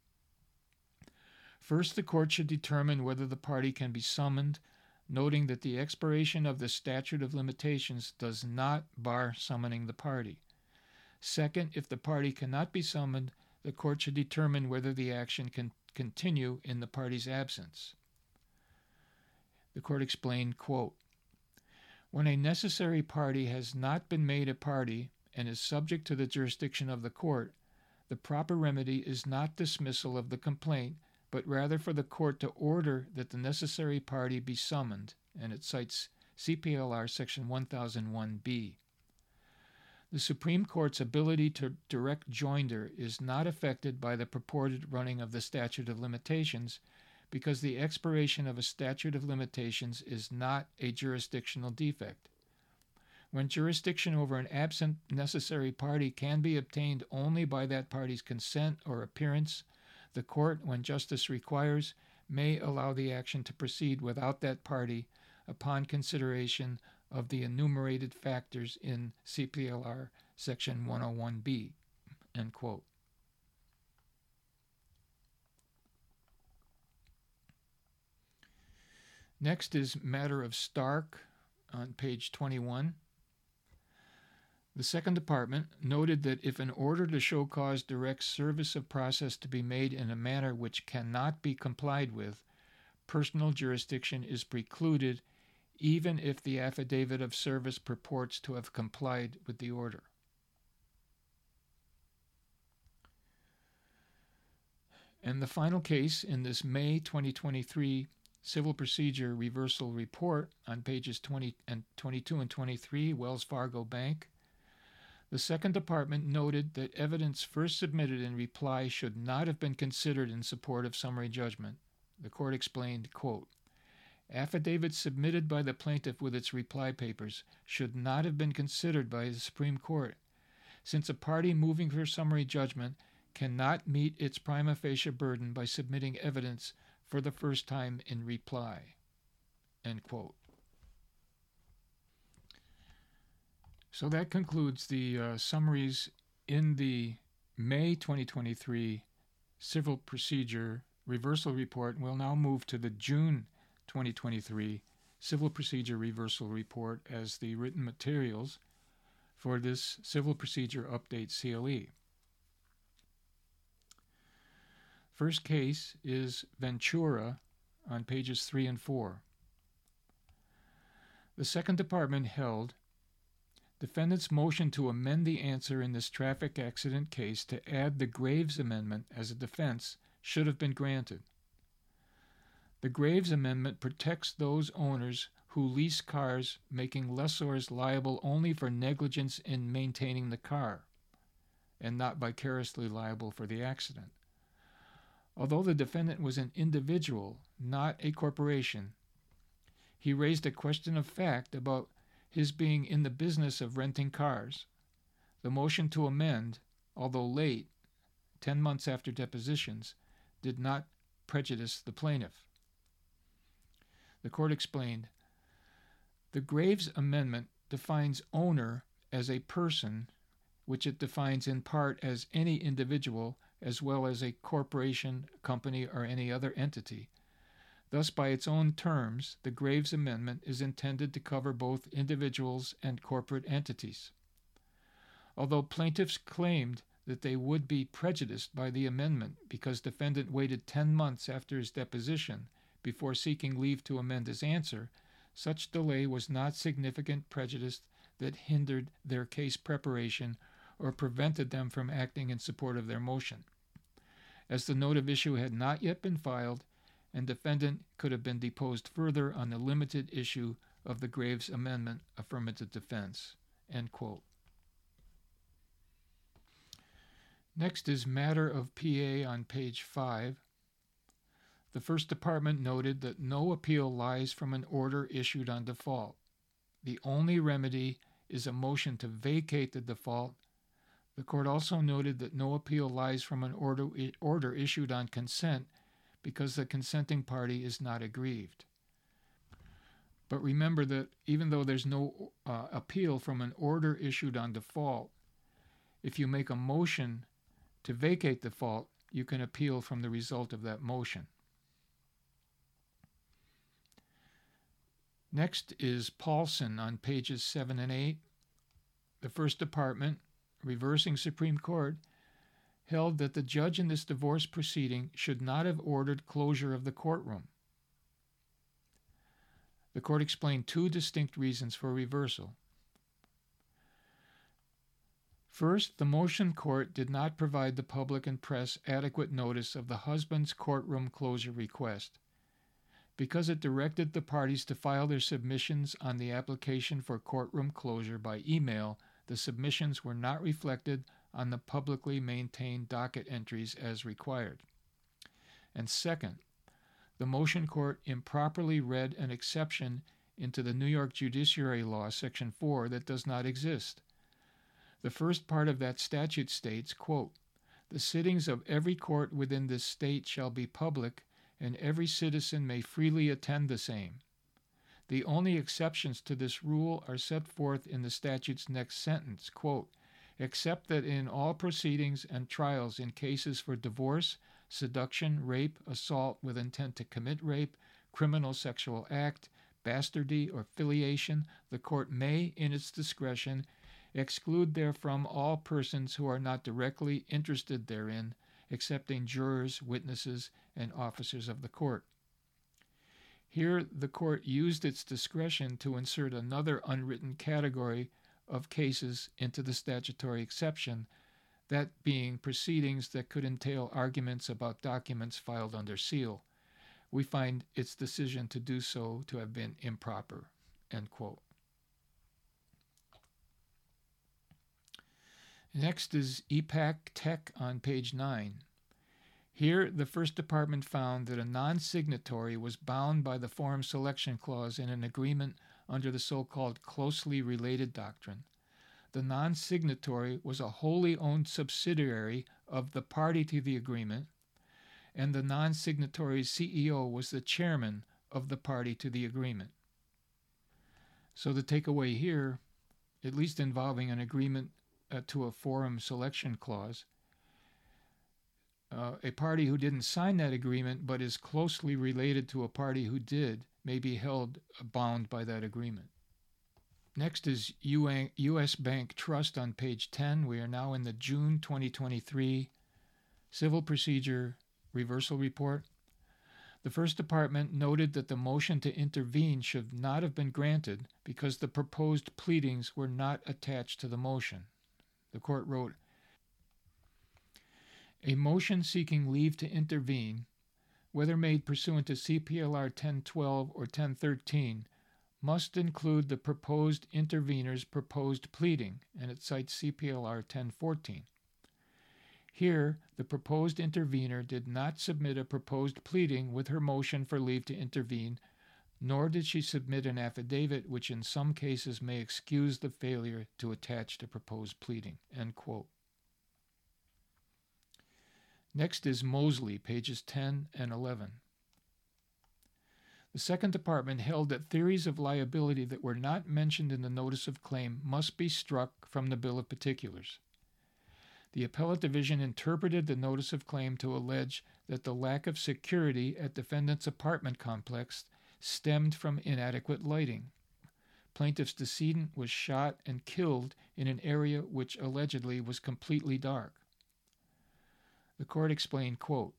S1: First, the court should determine whether the party can be summoned, noting that the expiration of the statute of limitations does not bar summoning the party. Second, if the party cannot be summoned, the court should determine whether the action can continue in the party's absence. The court explained, quote, "When a necessary party has not been made a party and is subject to the jurisdiction of the court, the proper remedy is not dismissal of the complaint, but rather for the court to order that the necessary party be summoned," and it cites C P L R section one thousand one B. The Supreme Court's ability to direct joinder is not affected by the purported running of the statute of limitations because the expiration of a statute of limitations is not a jurisdictional defect. When jurisdiction over an absent necessary party can be obtained only by that party's consent or appearance, the court, when justice requires, may allow the action to proceed without that party upon consideration of the enumerated factors in C P L R section one oh one B, end quote. Next is matter of Stark on page twenty-one. The Second Department noted that if an order to show cause directs service of process to be made in a manner which cannot be complied with, personal jurisdiction is precluded even if the affidavit of service purports to have complied with the order. And the final case in this May twenty twenty-three Civil Procedure Reversal Report on pages twenty and twenty-two and twenty-three, Wells Fargo Bank. The Second Department noted that evidence first submitted in reply should not have been considered in support of summary judgment. The court explained, quote, "Affidavits submitted by the plaintiff with its reply papers should not have been considered by the Supreme Court, since a party moving for summary judgment cannot meet its prima facie burden by submitting evidence for the first time in reply," end quote. So that concludes the uh, summaries in the May twenty twenty-three Civil Procedure Reversal Report. We'll now move to the June twenty twenty-three Civil Procedure Reversal Report as the written materials for this Civil Procedure Update C L E. First case is Ventura on pages three and four. The Second Department held defendant's motion to amend the answer in this traffic accident case to add the Graves Amendment as a defense should have been granted. The Graves Amendment protects those owners who lease cars, making lessors liable only for negligence in maintaining the car, and not vicariously liable for the accident. Although the defendant was an individual, not a corporation, he raised a question of fact about his being in the business of renting cars. The motion to amend, although late, ten months after depositions, did not prejudice the plaintiff. The court explained, the Graves Amendment defines owner as a person, which it defines in part as any individual, as well as a corporation, company, or any other entity. Thus, by its own terms, the Graves Amendment is intended to cover both individuals and corporate entities. Although plaintiffs claimed that they would be prejudiced by the amendment because defendant waited ten months after his deposition before seeking leave to amend his answer, such delay was not significant prejudice that hindered their case preparation or prevented them from acting in support of their motion. As the note of issue had not yet been filed, and defendant could have been deposed further on the limited issue of the Graves Amendment affirmative defense, end quote. Next is matter of P A on page five. The First Department noted that no appeal lies from an order issued on default. The only remedy is a motion to vacate the default. The court also noted that no appeal lies from an order, order issued on consent because the consenting party is not aggrieved. But remember that even though there's no uh, appeal from an order issued on default, if you make a motion to vacate default, you can appeal from the result of that motion. Next is Paulson on pages seven and eight. The First Department, reversing Supreme Court, held that the judge in this divorce proceeding should not have ordered closure of the courtroom. The court explained two distinct reasons for reversal. First, the motion court did not provide the public and press adequate notice of the husband's courtroom closure request. Because it directed the parties to file their submissions on the application for courtroom closure by email, the submissions were not reflected on the publicly maintained docket entries as required. And second, the motion court improperly read an exception into the New York Judiciary Law, Section four, that does not exist. The first part of that statute states, quote, "The sittings of every court within this state shall be public, and every citizen may freely attend the same." The only exceptions to this rule are set forth in the statute's next sentence, quote, "Except that in all proceedings and trials in cases for divorce, seduction, rape, assault with intent to commit rape, criminal sexual act, bastardy, or filiation, the court may, in its discretion, exclude therefrom all persons who are not directly interested therein, excepting jurors, witnesses, and officers of the court." Here, the court used its discretion to insert another unwritten category of cases into the statutory exception, that being proceedings that could entail arguments about documents filed under seal. We find its decision to do so to have been improper, end quote. Next is E PAC Tech on page nine. Here, the First Department found that a non-signatory was bound by the forum selection clause in an agreement under the so-called closely related doctrine. The non-signatory was a wholly owned subsidiary of the party to the agreement, and the non-signatory's C E O was the chairman of the party to the agreement. So the takeaway here, at least involving an agreement uh, to a forum selection clause, Uh, a party who didn't sign that agreement but is closely related to a party who did may be held bound by that agreement. Next is U S Bank Trust on page ten. We are now in the June twenty twenty-three Civil Procedure Reversal Report. The First Department noted that the motion to intervene should not have been granted because the proposed pleadings were not attached to the motion. The court wrote, "A motion seeking leave to intervene, whether made pursuant to C P L R ten twelve or ten thirteen, must include the proposed intervener's proposed pleading," and it cites C P L R ten fourteen. Here, the proposed intervener did not submit a proposed pleading with her motion for leave to intervene, nor did she submit an affidavit which in some cases may excuse the failure to attach the proposed pleading, end quote. Next is Mosley, pages ten and eleven. The Second Department held that theories of liability that were not mentioned in the notice of claim must be struck from the bill of particulars. The Appellate Division interpreted the notice of claim to allege that the lack of security at defendant's apartment complex stemmed from inadequate lighting. Plaintiff's decedent was shot and killed in an area which allegedly was completely dark. The court explained, quote,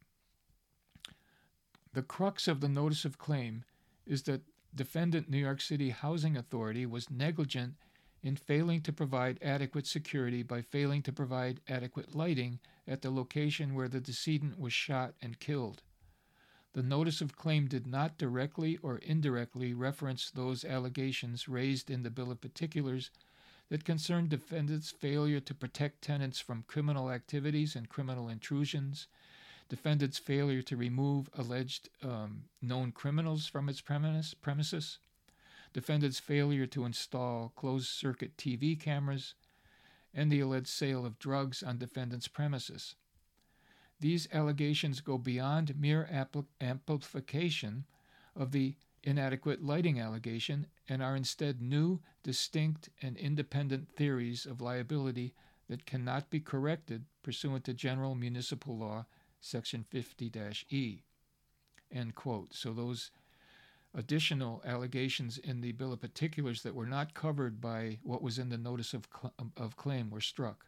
S1: "The crux of the notice of claim is that defendant New York City Housing Authority was negligent in failing to provide adequate security by failing to provide adequate lighting at the location where the decedent was shot and killed. The notice of claim did not directly or indirectly reference those allegations raised in the bill of particulars that concerned defendant's failure to protect tenants from criminal activities and criminal intrusions, defendant's failure to remove alleged um, known criminals from its premise, premises, defendant's failure to install closed-circuit T V cameras, and the alleged sale of drugs on defendant's premises. These allegations go beyond mere apl- amplification of the inadequate lighting allegation and are instead new, distinct, and independent theories of liability that cannot be corrected pursuant to General Municipal Law, Section fifty E. End quote. So those additional allegations in the bill of particulars that were not covered by what was in the notice of, cl- of claim were struck.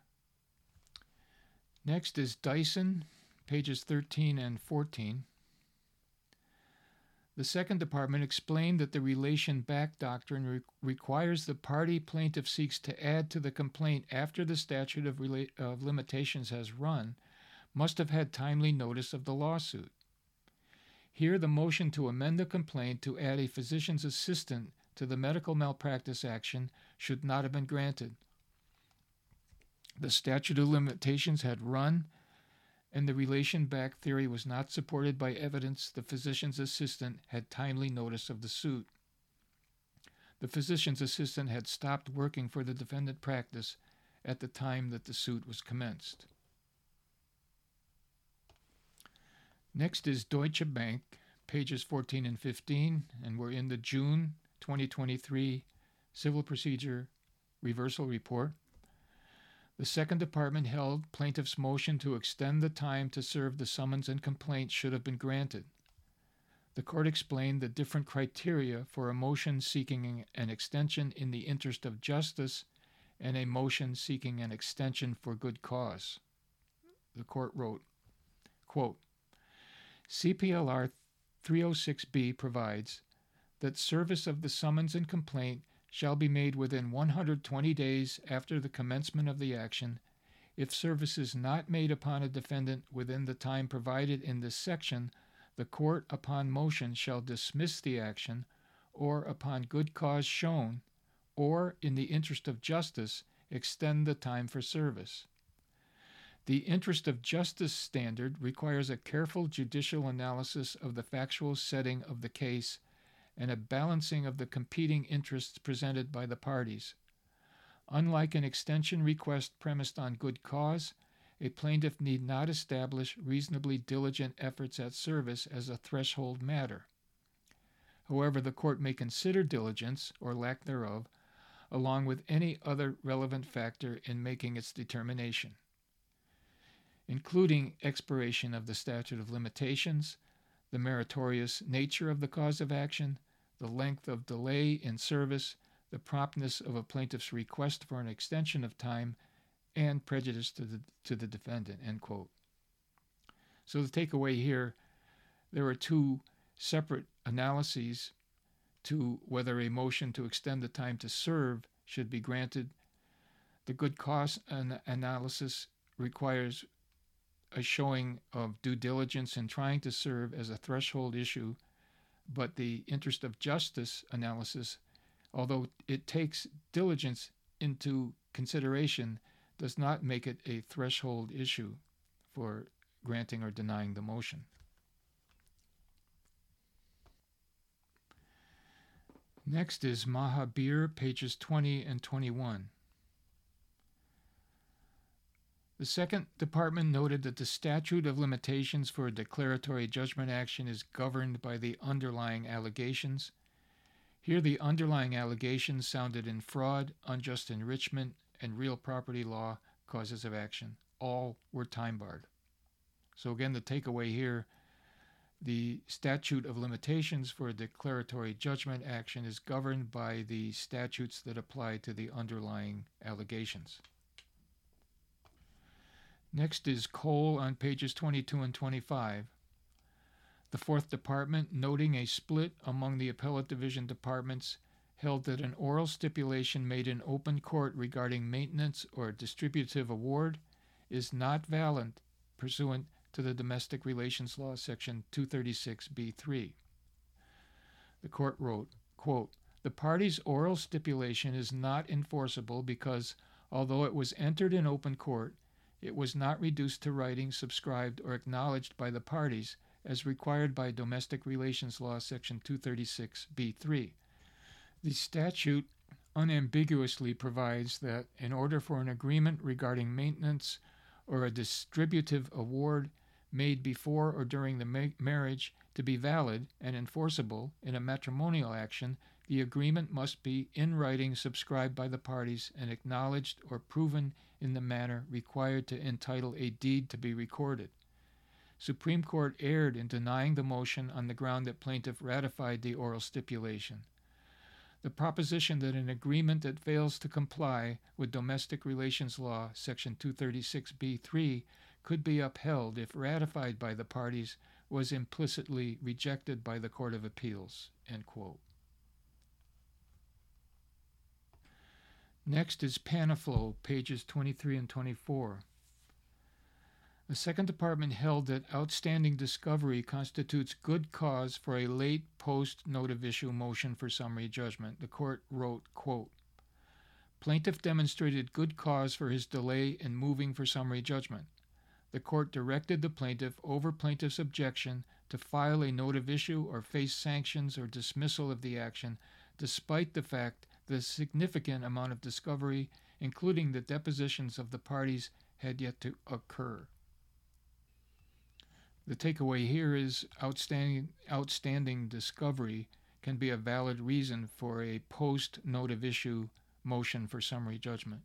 S1: Next is Dyson, pages thirteen and fourteen. The Second Department explained that the relation back doctrine re- requires the party plaintiff seeks to add to the complaint after the statute of, rela- of limitations has run must have had timely notice of the lawsuit. Here, the motion to amend the complaint to add a physician's assistant to the medical malpractice action should not have been granted. The statute of limitations had run, and the relation back theory was not supported by evidence the physician's assistant had timely notice of the suit. The physician's assistant had stopped working for the defendant practice at the time that the suit was commenced. Next is Deutsche Bank, pages fourteen and fifteen, and we're in the June twenty twenty-three Civil Procedure Reversal Report. The Second Department held plaintiff's motion to extend the time to serve the summons and complaint should have been granted. The court explained the different criteria for a motion seeking an extension in the interest of justice and a motion seeking an extension for good cause. The court wrote, quote, C P L R three oh six B provides that service of the summons and complaint shall be made within one hundred twenty days after the commencement of the action. If service is not made upon a defendant within the time provided in this section, the court, upon motion, shall dismiss the action, or, upon good cause shown, or, in the interest of justice, extend the time for service. The interest of justice standard requires a careful judicial analysis of the factual setting of the case and a balancing of the competing interests presented by the parties. Unlike an extension request premised on good cause, a plaintiff need not establish reasonably diligent efforts at service as a threshold matter. However, the court may consider diligence, or lack thereof, along with any other relevant factor in making its determination, including expiration of the statute of limitations, the meritorious nature of the cause of action, the length of delay in service, the promptness of a plaintiff's request for an extension of time, and prejudice to the to the defendant, end quote. So the takeaway here, there are two separate analyses to whether a motion to extend the time to serve should be granted. The good cause an- analysis requires a showing of due diligence in trying to serve as a threshold issue, but the interest of justice analysis, although it takes diligence into consideration, does not make it a threshold issue for granting or denying the motion. Next is Mahabir, pages twenty and twenty-one. The Second Department noted that the statute of limitations for a declaratory judgment action is governed by the underlying allegations. Here, the underlying allegations sounded in fraud, unjust enrichment, and real property law causes of action. All were time-barred. So again, the takeaway here, the statute of limitations for a declaratory judgment action is governed by the statutes that apply to the underlying allegations. Next is Cole on pages twenty-two and twenty-five. The Fourth Department, noting a split among the appellate division departments, held that an oral stipulation made in open court regarding maintenance or distributive award is not valid pursuant to the Domestic Relations Law, Section two thirty-six B three. The court wrote, quote, the party's oral stipulation is not enforceable because, although it was entered in open court, it was not reduced to writing, subscribed, or acknowledged by the parties as required by Domestic Relations Law, Section two thirty-six B three. The statute unambiguously provides that in order for an agreement regarding maintenance or a distributive award made before or during the ma- marriage to be valid and enforceable in a matrimonial action, the agreement must be in writing subscribed by the parties and acknowledged or proven in the manner required to entitle a deed to be recorded. Supreme Court erred in denying the motion on the ground that plaintiff ratified the oral stipulation. The proposition that an agreement that fails to comply with domestic relations law, section two thirty-six B three, could be upheld if ratified by the parties was implicitly rejected by the Court of Appeals. End quote. Next is Panaflow, pages twenty-three and twenty-four. The Second Department held that outstanding discovery constitutes good cause for a late post-note of issue motion for summary judgment. The court wrote, quote, "Plaintiff demonstrated good cause for his delay in moving for summary judgment. The court directed the plaintiff, over plaintiff's objection, to file a note of issue or face sanctions or dismissal of the action, despite the fact that a significant amount of discovery, including the depositions of the parties, had yet to occur." The takeaway here is outstanding, outstanding discovery can be a valid reason for a post-note of issue motion for summary judgment.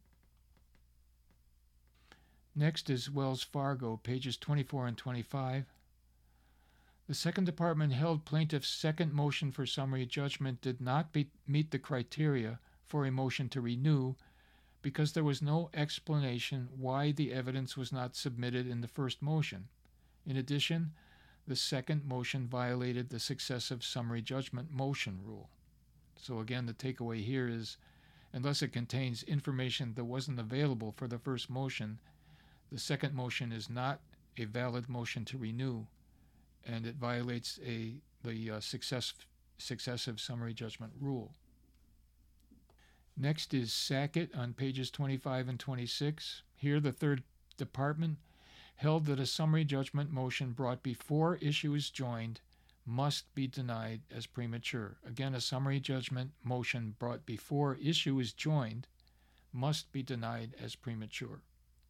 S1: Next is Wells Fargo, pages twenty-four and twenty-five. The Second Department held plaintiff's second motion for summary judgment did not be, meet the criteria for a motion to renew because there was no explanation why the evidence was not submitted in the first motion. In addition, the second motion violated the successive summary judgment motion rule. So again, the takeaway here is, unless it contains information that wasn't available for the first motion, the second motion is not a valid motion to renew, and it violates a the uh, success, successive summary judgment rule. Next is Sackett on pages twenty-five and twenty-six. Here, the Third Department held that a summary judgment motion brought before issue is joined must be denied as premature. Again, a summary judgment motion brought before issue is joined must be denied as premature.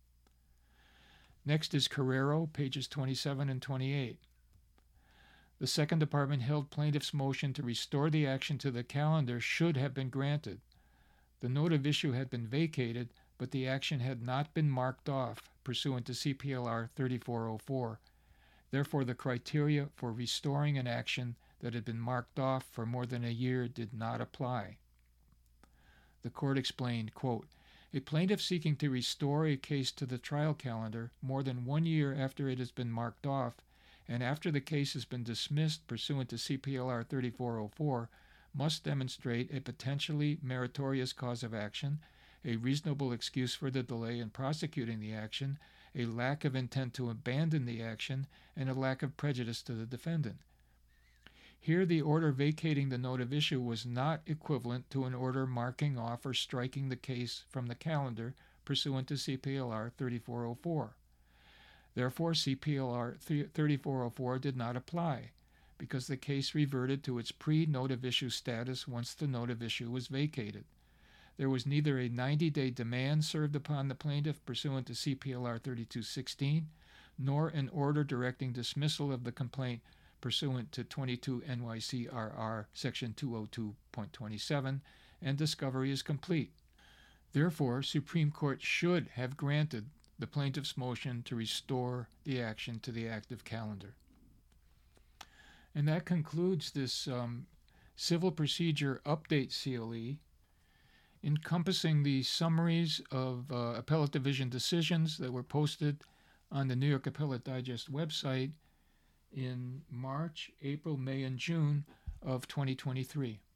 S1: Next is Carrero, pages twenty-seven and twenty-eight. The Second Department held plaintiff's motion to restore the action to the calendar should have been granted. The note of issue had been vacated, but the action had not been marked off pursuant to C P L R thirty-four oh four. Therefore, the criteria for restoring an action that had been marked off for more than a year did not apply. The court explained, quote, "A plaintiff seeking to restore a case to the trial calendar more than one year after it has been marked off and after the case has been dismissed pursuant to C P L R thirty-four oh four must demonstrate a potentially meritorious cause of action, a reasonable excuse for the delay in prosecuting the action, a lack of intent to abandon the action, and a lack of prejudice to the defendant." Here, the order vacating the note of issue was not equivalent to an order marking off or striking the case from the calendar pursuant to C P L R thirty-four oh four. Therefore, C P L R thirty-four oh four did not apply, because the case reverted to its pre-note of issue status once the note of issue was vacated. There was neither a ninety-day demand served upon the plaintiff pursuant to C P L R thirty-two sixteen, nor an order directing dismissal of the complaint pursuant to twenty-two N Y C R R section two oh two point twenty-seven, and discovery is complete. Therefore, Supreme Court should have granted the plaintiff's motion to restore the action to the active calendar. And that concludes this um, Civil Procedure Update C L E, encompassing the summaries of uh, Appellate Division decisions that were posted on the New York Appellate Digest website in March, April, May, and June of twenty twenty-three.